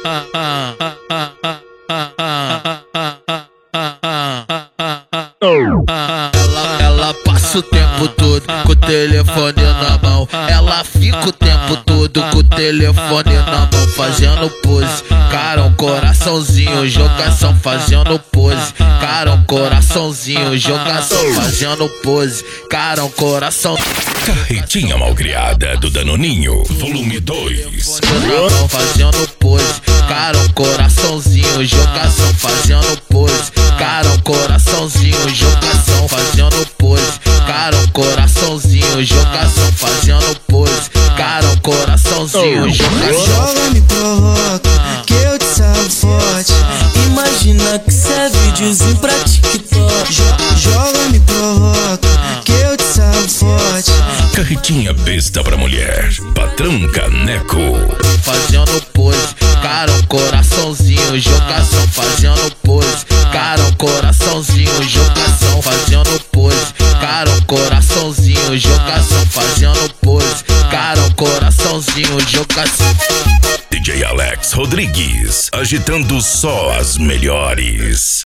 Ela passa o tempo todo com o telefone na mão. Ela fica o tempo todo com o telefone na mão, fazendo pose. Cara, um coraçãozinho, jogação, fazendo pose. Cara, um coraçãozinho, jogação, fazendo pose. Cara, um coração. Carretinha Malcriada do Danoninho, volume 2. Fazendo pose. Cara, um coraçãozinho, jogação, fazendo pose. Cara, um coraçãozinho, jogação, fazendo pose. Cara, um coraçãozinho, jogação, fazendo pose. Cara, um coraçãozinho, jogação. Joga, me provoca, que eu te salvo forte. Imagina que cê é videozinho pra TikTok. Joga, me provoca, que eu te salvo forte. Carretinha besta pra mulher, patrão Caneco. Fazendo pose. Cara, um coraçãozinho, jogação, fazendo pose. Cara, um coraçãozinho, jogação, fazendo pose. Cara, um coraçãozinho, jogação, fazendo pose. Cara, um coraçãozinho, jogação. DJ Alex Rodrigues, agitando só as melhores.